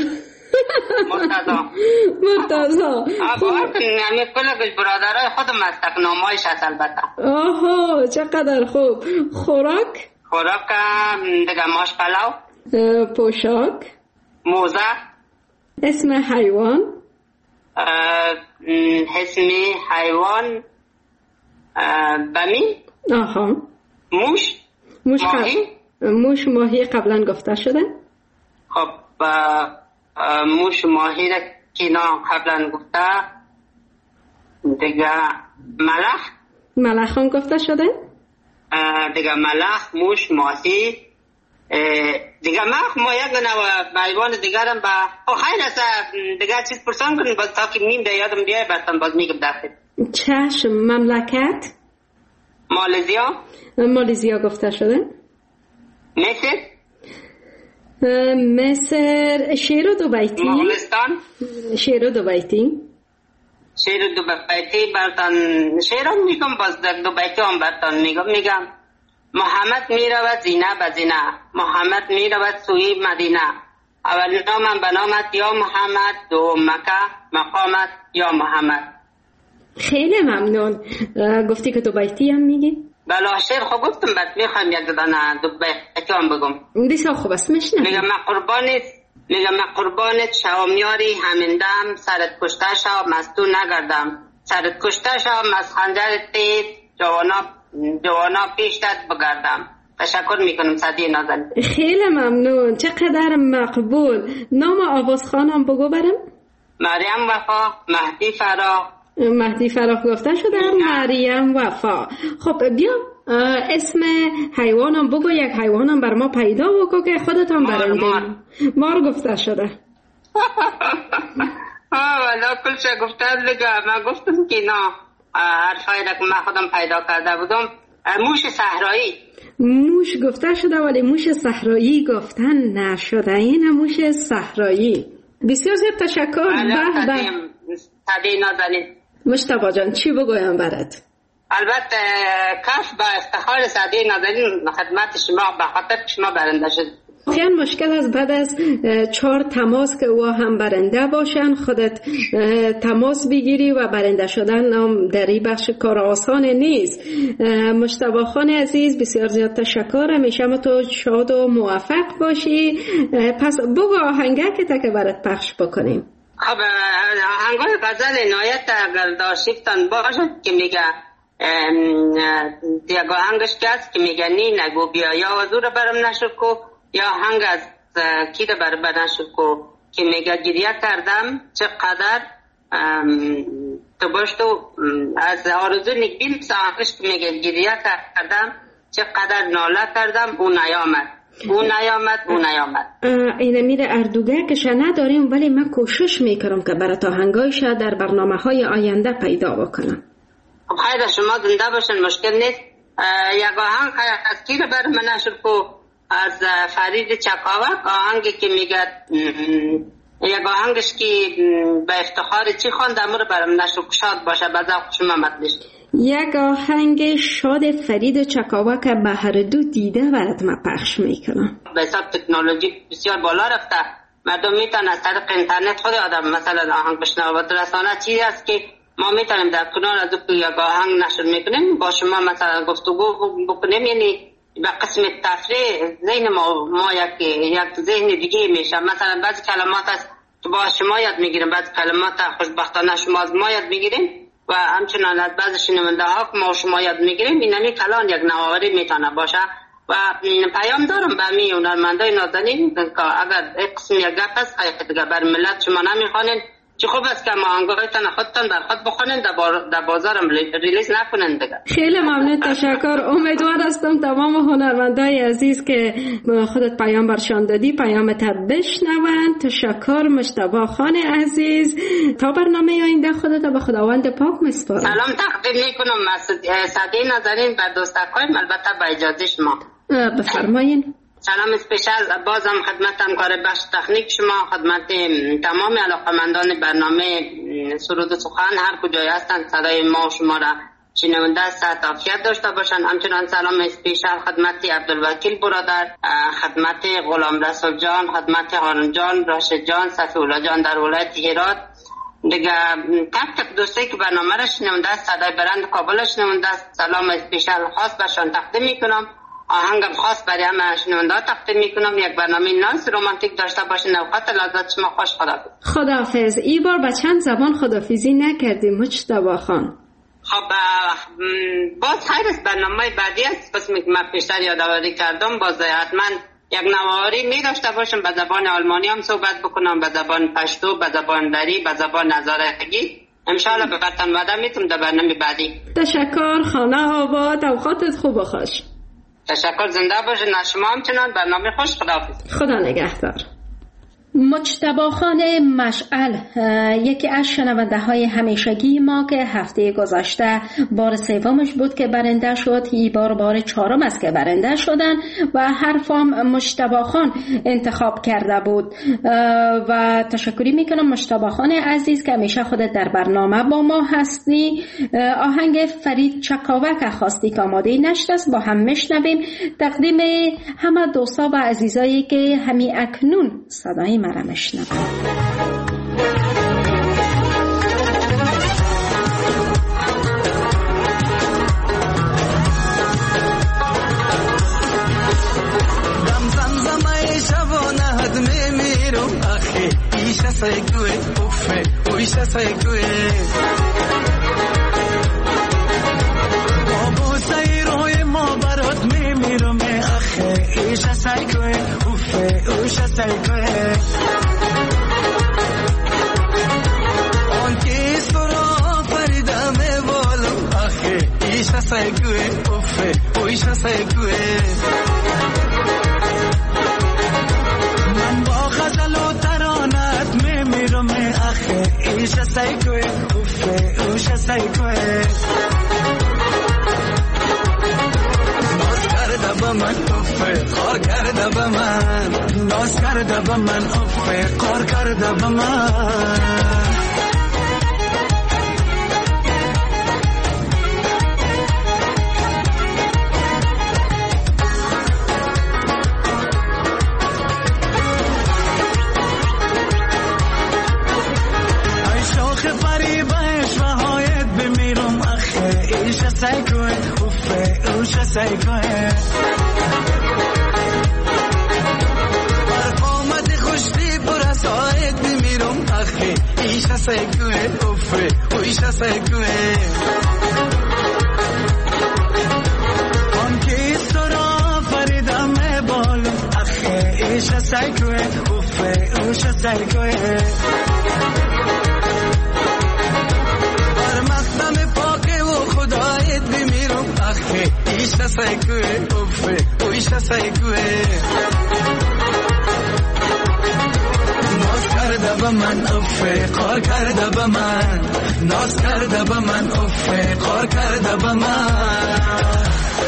مرتضا مرتضا خب همه کلگش برادرای خودم هست، نامایش هست البته. آها چقدر خوب. خوراک؟ خوراک دیگه ماش پلو. پوشاک؟ موزه. اسم حیوان؟ اسم حیوان بمی. آها. موش. موش ماهی. موش ماهی قبلا گفته شده؟ خب موش ماهی را که نا قبلا گفته. دیگه ملخ. ملخ هم گفته شده؟ دیگه ملخ، موش، ماهی. دیگه ملخ ما یک نوع حیوان دیگر هم با خیلی است. دیگه چیز پرسان کنیم باز تا که نیم ده یادم بیای برتن باز میگم دفت. چشم. مملکت؟ مالزیا. مالزیا گفته شده؟ مصر. مصر. شیر و دو بیتی. مغولستان. شیر و دو بیتی. شیر دو بیتی برتن شیر هم میگم باز در دو بیتی هم برتن میگم میگم محمد میرود زینه به زینه، محمد میرود سوی مدینه. اول نامم به نامت یا محمد، دو مکه مقامت یا محمد. خیلی ممنون. گفتی که دو بیتی هم میگی؟ بله شیر خب گفتم بعد میخوایم یک دانه دو بیتی هم بگم. بسیار خوب است میشنم. میگم من قربانت میگم من قربانت شوم یاری همین سرت کشته شوم از تو نگردم، سرت کشته شوم از خنجر تیز جوانا جوانا پیشتت بگردم. تشکر میکنم صدی نازنین. خیلی ممنون. چقدر مقبول. نام آواز خانم بگو برم. مریم وفا، مهدی فرا. مهدی فرا گفته شده. مریم وفا. خب بیا اسم حیوانم بگو، یک حیوانم بر ما پیدا بگو که خودتان برنده. مار. مار گفته شده. آه والا کلچه گفتن دیگه. من گفتم که نه حرفایی را که من خودم پیدا کرده بودم. موش صحرایی. موش گفته شده ولی موش صحرایی گفتن نشده. این موش صحرایی. بسیار زیاد تشکر. به به صدی نازنین. مجتبی جان چی بگویم برات؟ البته کاف با افتخار صدی نازنین خدمت شما به خاطر شما برنده شد. خیلی مشکل است بعد از چهار تماس که او هم برنده باشن خودت تماس بگیری و برنده شدن هم در این بخش کار آسان نیست. مجتبی خان عزیز بسیار زیاد تشکر. همیشه تو شاد و موفق باشی. پس بگو آهنگه که برات پخش بکنیم. خب آهنگای غزل نایت اگر داشتیفتان باشد که میگه دیگه آهنگش که است که میگه نی نگو بیا یا وزور برم نشکو، یا هنگ از کی رو بر بنشکو که میگه گریه کردم چقدر تو باشتو از آرزو نگبین ساخش که میگه گریه کردم چقدر ناله کردم اون نیامد. او نیامد او نیامد این میره اردوگه که نداریم، ولی من کوشش میکنم که برای تا هنگایش در برنامه های آینده پیدا بکنم. خب خیر، شما زنده باشین، مشکل نیست. یک آهنگ از کی رو بر من نشد کو از فرید چکاوک، آهنگی که میگه یک آهنگش که به افتخار چی خوانده امور برام نشد شاد باشه بعد شما مطلش یک آهنگ شاد فرید چکاوک به هر دو دیده برات ما پخش میکنم. به حساب تکنولوژی بسیار بالا رفته، مردم میتونن از طریق اینترنت خود آدم مثلا آهنگ بشنوه و رسانه چیزی است که ما میتونیم در کنار از او یک آهنگ نشر میکنیم با شما مثلا گفتگو بکنیم، یعنی به قسم تفریح ذهن ما ما یک یک ذهن دیگه میشه. مثلا بعضی کلمات است که با شما یاد میگیریم، بعضی کلمات خوشبختانه شما از ما یاد میگیریم و همچنان از بعضی شنونده ها که ما شما یاد میگیریم. این همی کلان یک نوآوری میتونه باشه و پیام دارم به همین هنرمندای نازنین که اگر یک قسم یک گپ است دیگه بر ملت شما نمیخوانین، چه خوب است که آهنگایتان خودتان بر خود بخونین، در بازارم ریلیز نکنین دیگه. خیلی ممنون، تشکر. امیدوار هستم تمام هنرمندای عزیز که خودت پیام برشان دادی پیامت بشنون. تشکر مجتبی خان عزیز. تا برنامه آینده خودت به خداوند پاک میسپارم. سلام تقدیم میکنم صدی نازنین بر دوستاکایم، البته با اجازه شما. بفرمایین. سلام اسپیشال بازم خدمت همکار بخش تکنیک شما، خدمت تمام علاقمندان برنامه سرود و سخن هر کجای هستند صدای ما و شما را شنونده است عافیت داشته باشند. همچنان سلام اسپیشال خدمت عبدالوکیل برادر، خدمت غلام رسول جان، خدمت هارون جان، راشد جان، صفی الله جان در ولایت هرات دیگه، تک تک دوستی که برنامه را شنونده است صدای برند کابل شنونده است. سلام اسپیشال خاص برشان تقدیم میکنم. آهنگم خاص برای همه شنونده ها تقدیم میکنم. یک برنامه نایس رومانتیک داشته باشین. اوقات لذت شما خوش. خداحافظ. خداحافظ. این بار به چند زبان خداحافظی نکردیم مجتبی خان؟ خب باز خیر است، برنامه بعدی است قسمی که من پیشتر یادآوری کردم. باز حتما یک نواری می داشته باشم، به زبان آلمانی هم صحبت بکنم، به زبان پشتو، به زبان دری، به زبان هزارگی. انشالله به برتن وعده میتونم در برنامه بعدی. تشکر. خانه آباد. اوقاتت خوب و خوش. تشکر. زنده باشید. شما همچنان. برنامه خوش. خداحافظ. خدا نگهدار. مجتبی خان مشعل یکی از شنونده های همیشگی ما که هفته گذشته بار سومش بود که برنده شد، این بار بار چهارم است که برنده شدن و حرفام مجتبی خان انتخاب کرده بود و تشکری میکنم مجتبی خان عزیز که همیشه خودت در برنامه با ما هستی. آهنگ فرید چکاوک خواستی که آماده نشده است، با هم میشنویم. تقدیم همه دوستا و عزیزایی که همی اکنون صدای مرا میشنوند. دم زمزمه شبانه حد میمیرم آخه ایشه سایگوه اوفه اویشه سایگوه بابو سایروی ما برات میمیرم آخه ایشه سایگوه اوفه اویشه سایگوه ایشا سایگوه اوفه او ایشا سایگوه من با غزل و ترانت میمیرم آخه ایشا سایگوه اوفه او ایشا سایگوه ناز کرده با من اوفه قار کرده با من ناز کرده با من اوفه قار کرده با من سایگوه اوفه اوشه سایگوه بر آمد خوشبی برا ساید بمیرم آخه ایشه سایگوه اوفه اویشه سایگوه آن که سرا فریدم بالم آخه ایشه سایگوه اوفه اوشه سایگوه بر مقدم پاک و خدایت بمیرم آخه ایشه سایگوه اوفه ایشا سایکوه ناز کرده با من افه قار کرده با من ناز کرده با من افه قار کرده با من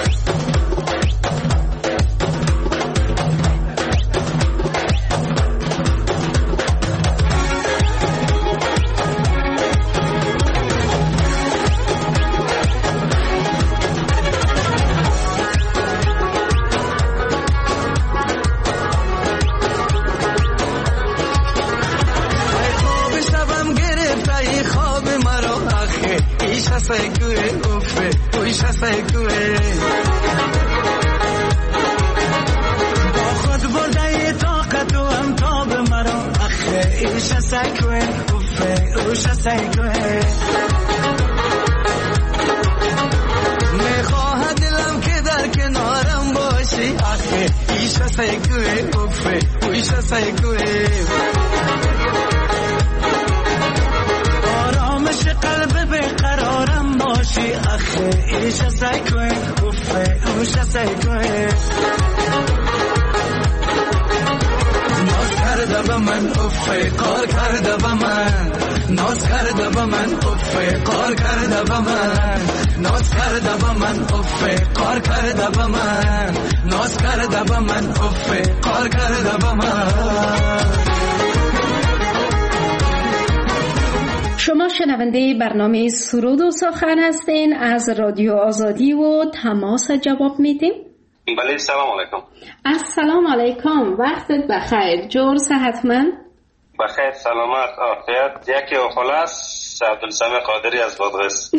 سایکوه افه اویشا سایکوه با خود برده طاقت و امتاب مرا اخه ایشا سایکوه افه اویشا سایکوه میخواه دلم که در کنارم باشی اخه ایشا سایکوه افه اویشا سایکوه آرامش قلب بقرارم باشی اخه ایشا سایکوه افه اوشا سایکوه ناز کرده با من افه قار کرده با من ناز کرده با من افه قار کرده با من ناز کرده با من افه قار کرده با من ناز کرده با من افه قار کرده با من. شما شنونده برنامه سرود و سخن هستین از رادیو آزادی و تماس جواب میدیم. بله سلام علیکم. السلام علیکم، وقتت بخیر، جور صحتمند؟ بخیر سلامت عافیت. یکی و خلاص عبدالسمی قادری از بادغیس.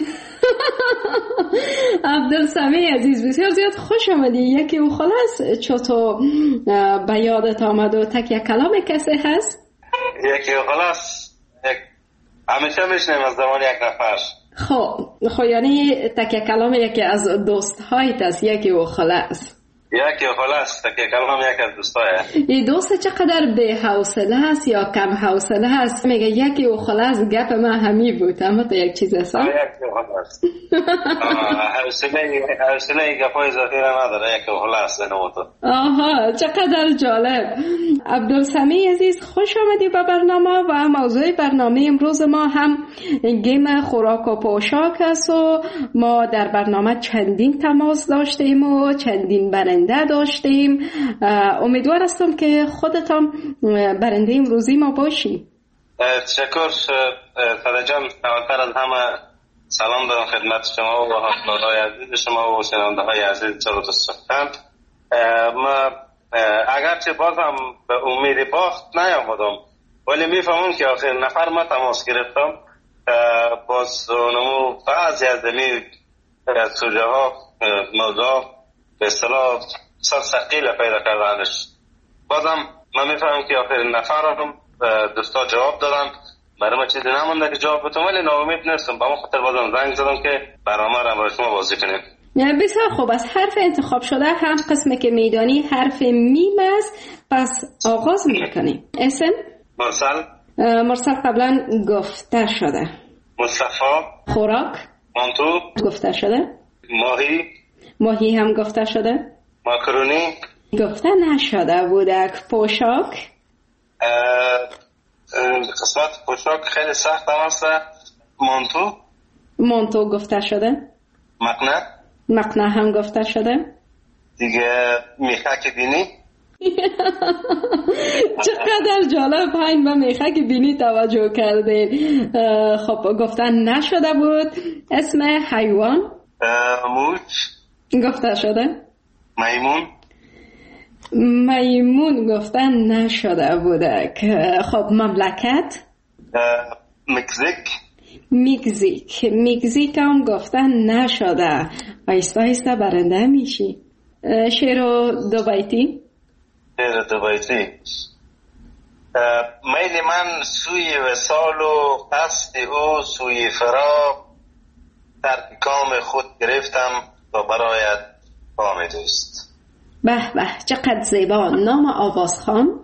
عبدالسمی عزیز بسیار زیاد خوش آمدی. یکی و خلاص چطور به یادت آمد و تکیه کلام کسی هست؟ یکی و خلاص همیشه میشنیم از زمان یک نفر. خب خب یعنی تکیه کلام یکی از دوست هایت است. یکی و خلاص یکی و خلاص تکیه کلام یکی از دوست های این دوست چقدر به حوصله است یا کم حوصله است. میگه یکی و خلاص گپ من همی بود اما تو یک چیز هست. یکی و خلاص حوصله حوصله گپای اضافی را نداره. یکی و خلاص نموتو. آها چقدر جالب. عبدالسمی عزیز خوش آمدی به برنامه و موضوع برنامه امروز ما هم گیم خوراک و پوشاک است و ما در برنامه چندین تماس داشتیم و چندین برنده داشتیم. امیدوار هستم که خودتان برنده امروزی ما باشی. تشکر فدا جان. اولتر از همه سلام دارم خدمت شما و همکارای عزیز شما و شنونده های عزیز سرود و سخن. ما اگرچه بازم به امید باخت نیامدم ولی میفهمم که آخر نفر ما تماس گرفتم باز نمو بعضی از دمی سوژه ها موضوع به اصطلاح سر ثقیل پیدا کردنش. بازم من میفهمم که آخر نفر هم دوستا جواب دادن. برای ما چیزی نمونده که جواب بتونم ولی ناامید نیستم. با ما خاطر بازم زنگ زدم که برنامه را برای شما بازی کنیم. بسیار خوب. از حرف انتخاب شده هم قسمی که میدانی حرف میم است. پس آغاز میکنیم. اسم؟ مرسل. مرسل قبلا گفته شده. مصطفی. خوراک؟ مانتو. گفته شده. ماهی. ماهی هم گفته شده. ماکرونی گفته نشده بودک. پوشاک؟ قسمت پوشاک خیلی سخت هم هست. مانتو. مانتو گفته شده. مقنعه. مقنعه هم گفته شده. دیگه میخک بینی. چقدر جالب. پایین به میخک بینی توجه کردین. خب گفتن نشده بود. اسم حیوان؟ موچ. گفته شده. میمون. میمون گفتن نشده بوده. خب مملکت؟ مکزیک. مکزیک. مکزیک هم گفتن نشده. آیسته آیسته برنده میشی. شعر دو بیتی؟ شعر دو بیتی. میل من سوی وصال و قصد او سوی فراق در کام خود گرفتم و برایت کام دوست. به به چقدر زیبا. نام آوازخوان؟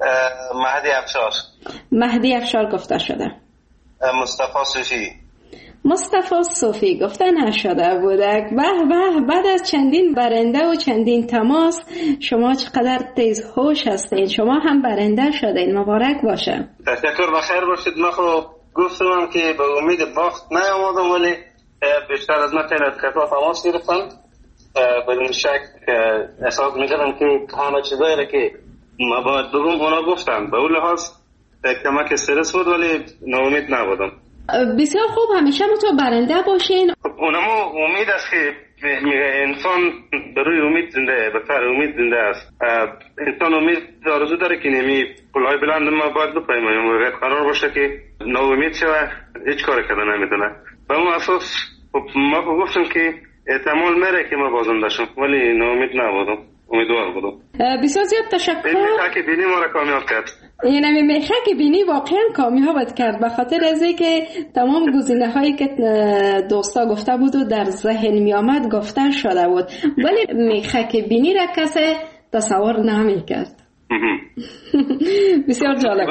مهدی افشار. مهدی افشار گفته شده. مصطفی صوفی. مصطفی صوفی گفته نشده بودک. به به، بعد از چندین برنده و چندین تماس شما چقدر تیز هوش هستین، شما هم برنده شدین، مبارک باشه. تشکر، بخیر باشید. من خب گفتم که به امید باخت نیامدم، ولی بیشتر از من خیلی کتا تماس گرفتن. بدون شک احساس میکردم که همه چیزایی را که ما باید بگم اونا گفتن. به اون لحاظ کمک استرس بود، ولی ناامید نبودم. بسیار خوب، همیشه تو برنده باشین. اونما امید است که انسان بروی امید زنده، به سر امید زنده است. انسان امید آرزو داره که نمی پلهای بلند ما باید بپیماییم و قرار باشه که ناامید شوه هیچ کار کرده نمیتونه. به اون اساس ما گفتم که احتمال میره که ما بازنده شم، ولی ناامید نبودم، امیدوار بودم. بسیار زیاد تشکر. میخه که بینی ما را کامیاب کرد. یعنی میخه که بینی واقعا کامیابت کرد، به خاطر از که تمام گزینه هایی که دوستا گفته بود و در ذهن می آمد گفته شده بود، ولی میخه که بینی را کسی تصور نمی کرد. بسیار جالب.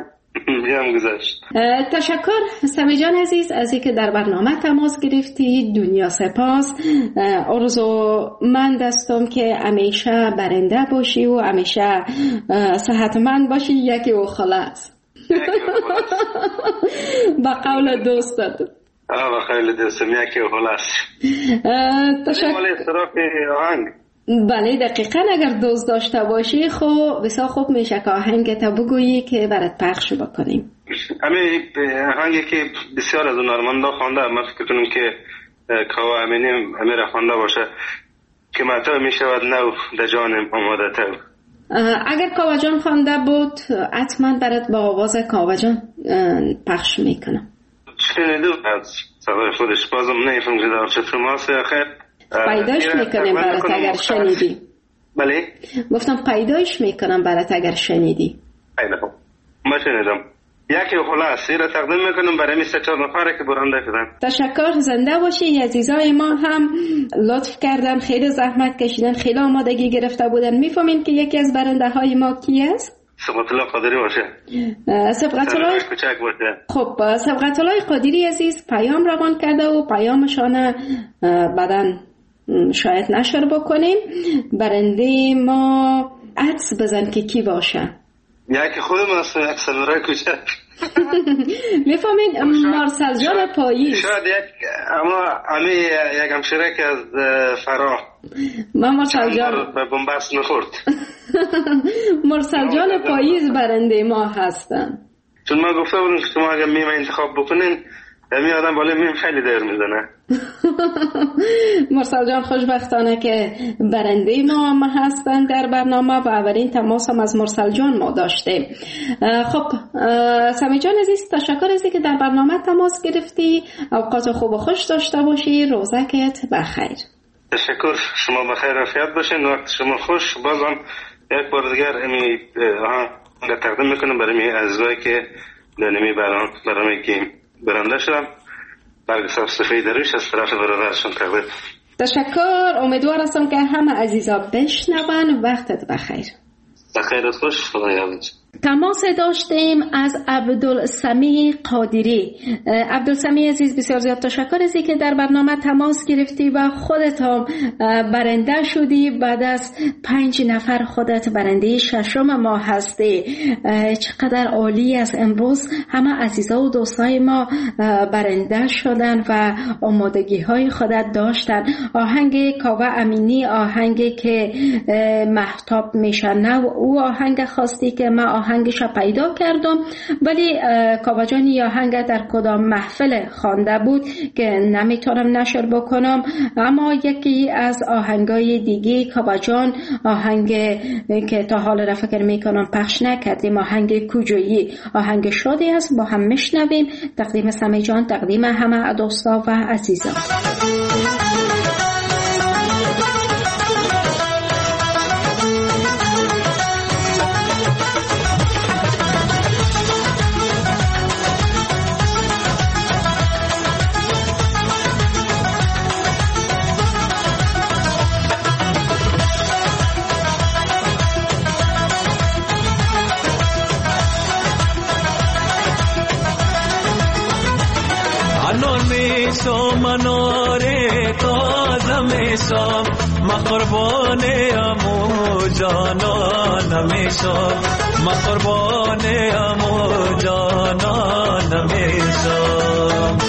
تشکر سمی جان عزیز از اینکه در برنامه تماس گرفتی. دنیا سپاس. آرزومند هستم که همیشه برنده باشی و همیشه صحتمند باشی. یکی و خلاص. با قول دوستت. آه با قول دوستم یکی و خلاص. تشکر. آهنگ بله دقیقا، اگر دوست داشته باشی خب بسیار خوب میشه که آهنگ تا بگویی که برات پخش بکنیم. همین آهنگی که بسیار از هنرمندا خوانده، من فکر کنم که کاوه امینی امیر خوانده باشه که متا میشود نو در جانم آماده تو. اگر کاوه جان خوانده بود حتما برات با آواز کاوه جان پخش میکنم. شنیدم از صدای خودش، بازم نمیفهم که در چه فرماسی آخر پیدایش میکنم برات اگر شنیدی. بله گفتم پیدایش میکنم برات اگر شنیدی. خیلی خوب، ما شنیدم. یکی خلاص را تقدیم میکنم برای سه چهار نفره که برنده شدن. تشکر، زنده باشی. عزیزای ما هم لطف کردن، خیلی زحمت کشیدن، خیلی آمادگی گرفته بودن. میفهمین که یکی از برنده های ما کی است؟ سبقت الله قادری باشه. سبقت الله کوچک باشه. خب سبقت الله قادری عزیز پیام روان کرده و پیامشان بعداً شاید نشر بکنیم. برنده ما عدس بزن که کی باشه. یکی خودم است، یک سلورای کوچک. میفهمین مارسل جان پاییز. شاید یک، اما امی یک همشیره که از فراه. من مارسل جان به بنبست نخورد. مارسل جان پاییز برنده ما هستن. چون ما گفته بودم که شما اگر میم انتخاب بکنین می آدم بالا میم خیلی دیر میزنه. مرسل جان خوشبختانه که برنده ما هم هستن در برنامه و اولین تماس هم از مرسل جان ما داشتیم. خب سمی جان عزیز تشکر از که در برنامه تماس گرفتی. اوقات خوب و خوش داشته باشی. روزکت بخیر. تشکر، شما بخیر عافیت باشین، وقت شما خوش. بازم یک بار دیگر امی آها تقدیم میکنم برای می عزیزایی که دنمی برام برام که برنده شدم. برگ صاف سفید روش از طرف برادرشون تقدیم. تشکر. امیدوار هستم که همه عزیزا بشنون. وقتت بخیر. بخیر خوش. خدا یارت. تماس داشتیم از عبدالسمی قادری. عبدالسمی عزیز بسیار زیاد تشکر از که در برنامه تماس گرفتی و خودت هم برنده شدی. بعد از پنج نفر خودت برنده ششم ما هستی. چقدر عالی است. امروز همه عزیزا و دوستای ما برنده شدن و آمادگی های خودت داشتن. آهنگ کاوه امینی، آهنگی که مهتاب میشنه، او آهنگ خواستی که ما آهنگش پیدا کردم، ولی کاوه جان آهنگ در کدام محفل خوانده بود که نمیتونم نشر بکنم، اما یکی از آهنگای دیگه کاوه جان، آهنگ که تا حال را فکر میکنم پخش نکردیم، آهنگ کوجویی، آهنگ شادی است. با هم میشنویم. تقدیم سمی جان، تقدیم همه دوستا و عزیزان. Anon me میشم منار تازه میشم ما قربان امو جانان میشم ما قربان امو جانان میشم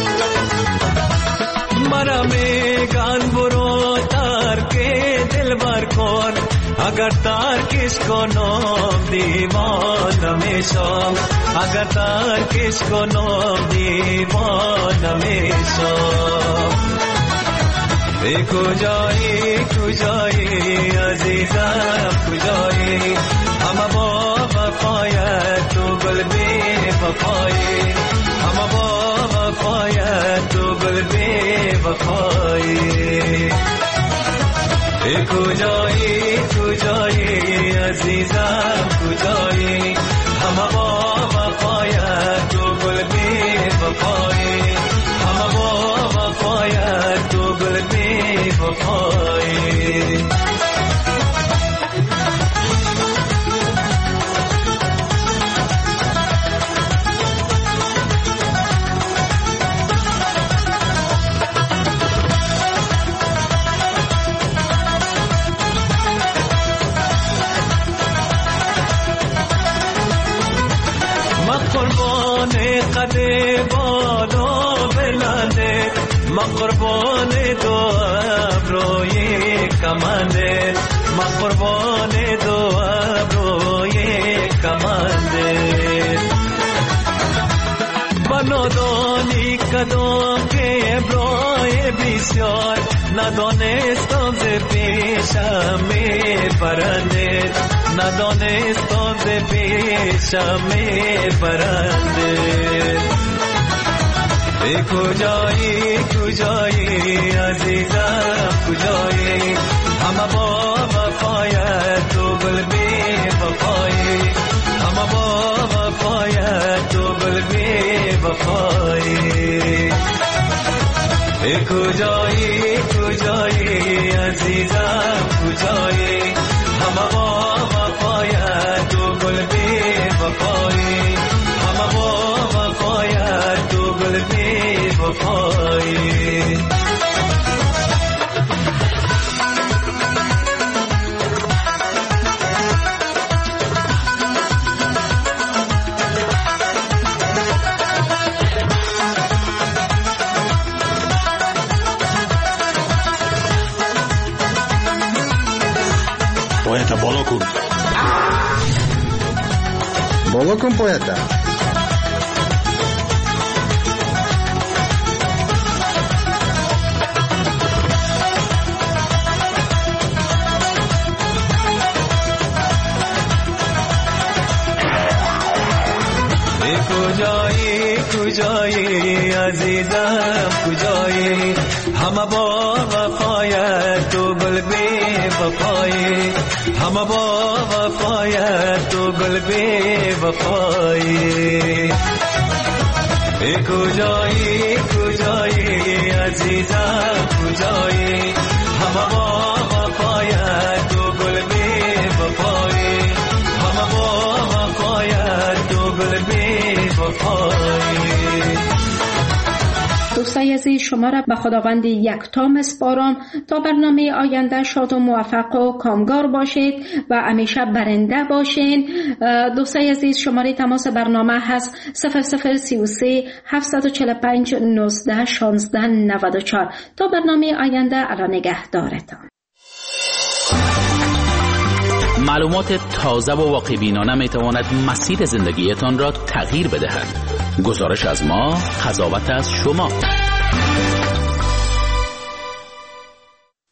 مرا میگن برو ترک دل بر کن اگر ترکش کنم دیوانه میشم اگر ترکش کنم دیوانه میشم ای کجایی کجایی عزیزم کجایی اما با وفایت تو گل بی وفایی اما با وفایت تو گل بی وفایی ای کجایی کجایی عزیزم کجایی همه با وفایت تو گل بی وفایی همه با وفایت تو گل بی وفایی قد بالا بلنده ما قربان دو ابروی کمنده ما قربان دو ابروی کمنده بنادانی کدام که ابروی بسیار ندانستم ز پیشم می برنده ندانستم ز پیشم می برنده ای کجایی کجایی عزیزم کجایی همه با وفایت تو گل بی وفایی همه با وفایت تو گل بی وفایی ای کجایی کجایی عزیزم کجایی همه با وفایت تو گل بی وفایی همه با وفایت تو گل بی وفایی Poeta, بالا کن بالا کن poeta. کجایی کجایی عزیزم کجایی همه با وفایت تو گل بی وفایی همه با وفایت تو گل بی وفایی ای کجایی کجایی عزیزم کجایی همه با وفایت تو گل بی وفایی همه با وفایت تو گل بی وفایی دوستای عزیز شما را به خداوند یکتا میسپارم تا برنامه آینده شاد و موفق و کامگار باشید و همیشه برنده باشین. دوستای عزیز شماره تماس برنامه هست صفر صفر سی و سه هفتصد و چهل و پنج نوزده شانزده نود و چهار. تا برنامه آینده الان نگهدارتان. معلومات تازه و واقع بینانه می تواند مسیر زندگیتان را تغییر بدهد. گزارش از ما، قضاوت از شما.